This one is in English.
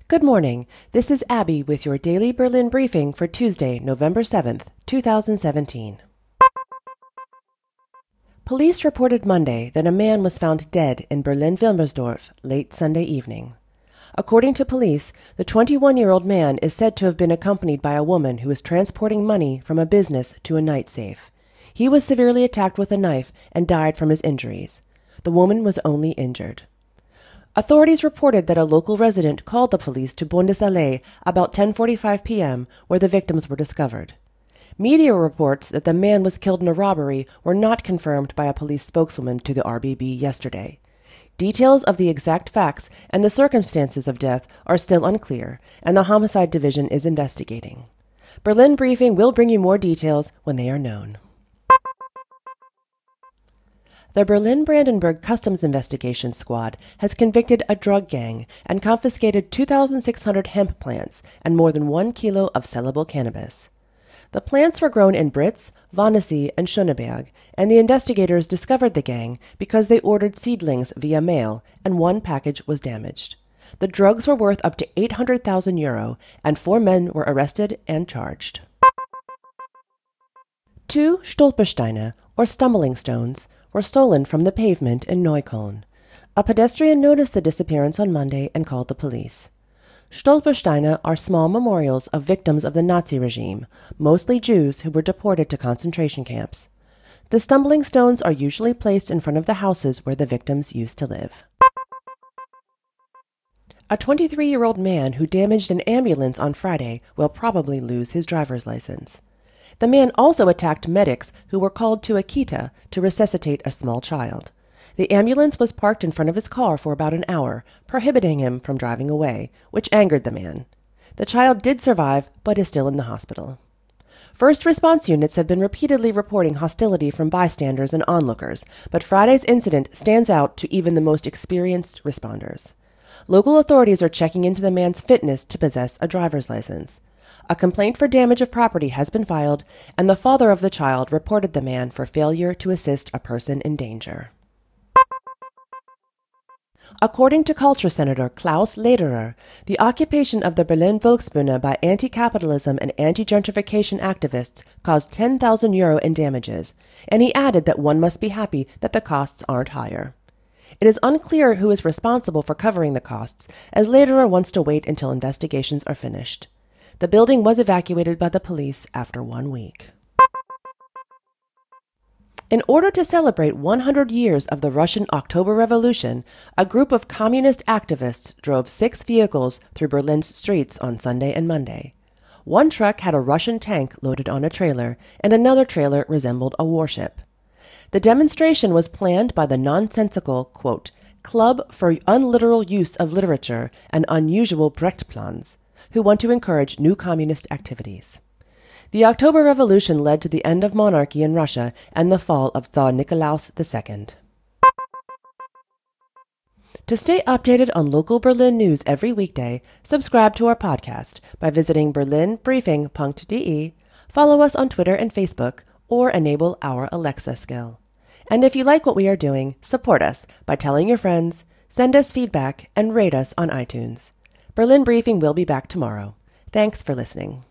Good morning. This is Abby with your daily Berlin briefing for Tuesday, November 7th, 2017. Police reported Monday that a man was found dead in Berlin-Wilmersdorf late Sunday evening. According to police, the 21-year-old man is said to have been accompanied by a woman who was transporting money from a business to a night safe. He was severely attacked with a knife and died from his injuries. The woman was only injured. Authorities reported that a local resident called the police to Bundesallee about 10:45 p.m., where the victims were discovered. Media reports that the man was killed in a robbery were not confirmed by a police spokeswoman to the RBB yesterday. Details of the exact facts and the circumstances of death are still unclear, and the Homicide Division is investigating. Berlin Briefing will bring you more details when they are known. The Berlin-Brandenburg Customs Investigation Squad has convicted a drug gang and confiscated 2,600 hemp plants and more than 1 kilo of sellable cannabis. The plants were grown in Britz, Wannsee, and Schöneberg, and the investigators discovered the gang because they ordered seedlings via mail and one package was damaged. The drugs were worth up to €800,000 and 4 men were arrested and charged. 2 Stolpersteine, or stumbling stones, were stolen from the pavement in Neukölln. A pedestrian noticed the disappearance on Monday and called the police. Stolpersteine are small memorials of victims of the Nazi regime, mostly Jews who were deported to concentration camps. The stumbling stones are usually placed in front of the houses where the victims used to live. A 23-year-old man who damaged an ambulance on Friday will probably lose his driver's license. The man also attacked medics who were called to Akita to resuscitate a small child. The ambulance was parked in front of his car for about an hour, prohibiting him from driving away, which angered the man. The child did survive, but is still in the hospital. First response units have been repeatedly reporting hostility from bystanders and onlookers, but Friday's incident stands out to even the most experienced responders. Local authorities are checking into the man's fitness to possess a driver's license. A complaint for damage of property has been filed, and the father of the child reported the man for failure to assist a person in danger. According to Culture Senator Klaus Lederer, the occupation of the Berlin Volksbühne by anti-capitalism and anti-gentrification activists caused €10,000 in damages, and he added that one must be happy that the costs aren't higher. It is unclear who is responsible for covering the costs, as Lederer wants to wait until investigations are finished. The building was evacuated by the police after 1 week. In order to celebrate 100 years of the Russian October Revolution, a group of communist activists drove 6 vehicles through Berlin's streets on Sunday and Monday. One truck had a Russian tank loaded on a trailer, and another trailer resembled a warship. The demonstration was planned by the nonsensical, quote, Club for Unliteral Use of Literature and Unusual Brechtplans, who want to encourage new communist activities. The October Revolution led to the end of monarchy in Russia and the fall of Tsar Nikolaus II. To stay updated on local Berlin news every weekday, subscribe to our podcast by visiting berlinbriefing.de, follow us on Twitter and Facebook, or enable our Alexa skill. And if you like what we are doing, support us by telling your friends, send us feedback, and rate us on iTunes. Berlin Briefing will be back tomorrow. Thanks for listening.